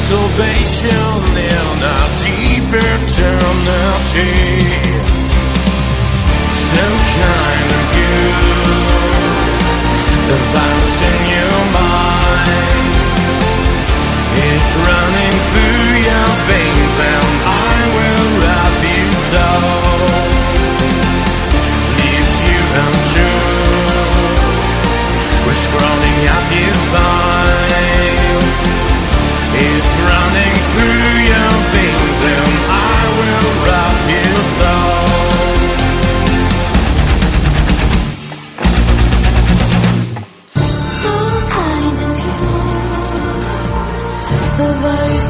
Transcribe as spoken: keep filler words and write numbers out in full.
salvation in a deep eternity. So kind of you, the virus in your mind is running through your veins, and I will love you so. Leaves you untrue, we're scrolling up your spine. It's running through your veins, and I will love you so. So kind of you, the voice